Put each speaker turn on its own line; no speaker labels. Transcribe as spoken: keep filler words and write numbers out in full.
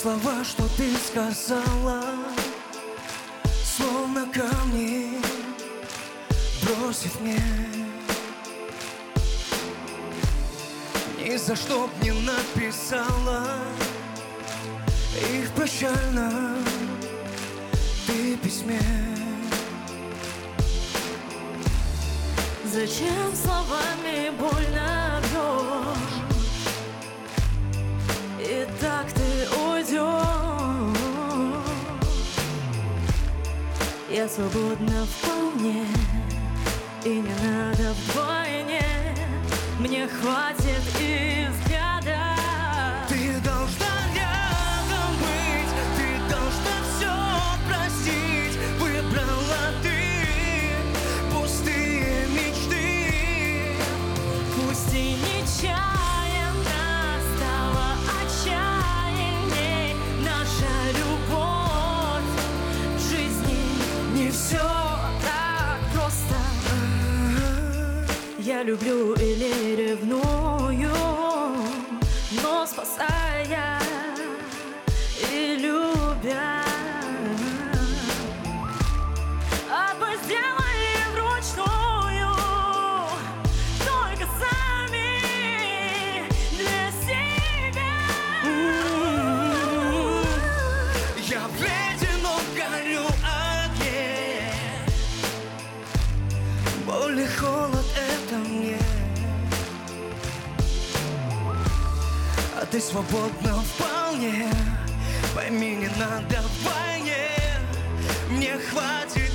слова, что ты сказала, словно камни бросит мне. Ни за что б не написала их в прощальном ты письме.
Зачем словами больно бьешь? И так ты уйдешь. Я свободна вполне, и не надо вдвойне. Мне хватит и взгляда.
Ты должна рядом быть, ты должна все простить. Выбрала ты пустые мечты.
Пусть и нечаянно стала отчаянней наша любовь. В жизни не все так просто. Я люблю или ревную, но спасая и любя. А мы сделали вручную, только сами для себя.
Я в ледяном горю огне, боль и холод это мне. А ты свободна вполне, пойми, не надо вдвойне. Мне хватит